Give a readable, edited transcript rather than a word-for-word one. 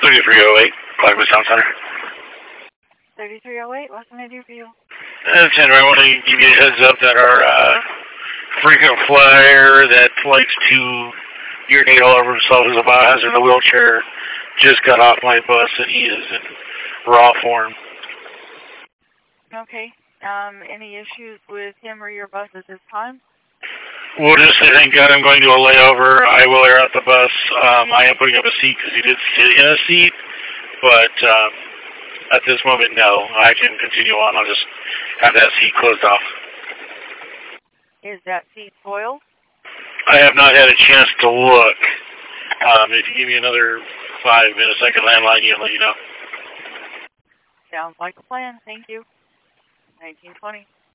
3308, Clarkwood Town Center. 3308, what can I do for you? Sandra, I want to give you a heads up that our frequent flyer that likes to urinate all over himself as a biohazard in a wheelchair just got off my bus and he is in raw form. Okay. Any issues with him or your bus at this time? We'll just say thank God I'm going to a layover. I will air out the bus. I am putting up a seat because he did sit in a seat, but at this moment, no. I can continue on. I'll just have that seat closed off. Is that seat soiled? I have not had a chance to look. If you give me another 5 minutes, I can landline you and let you know. Sounds like a plan. Thank you. 1920.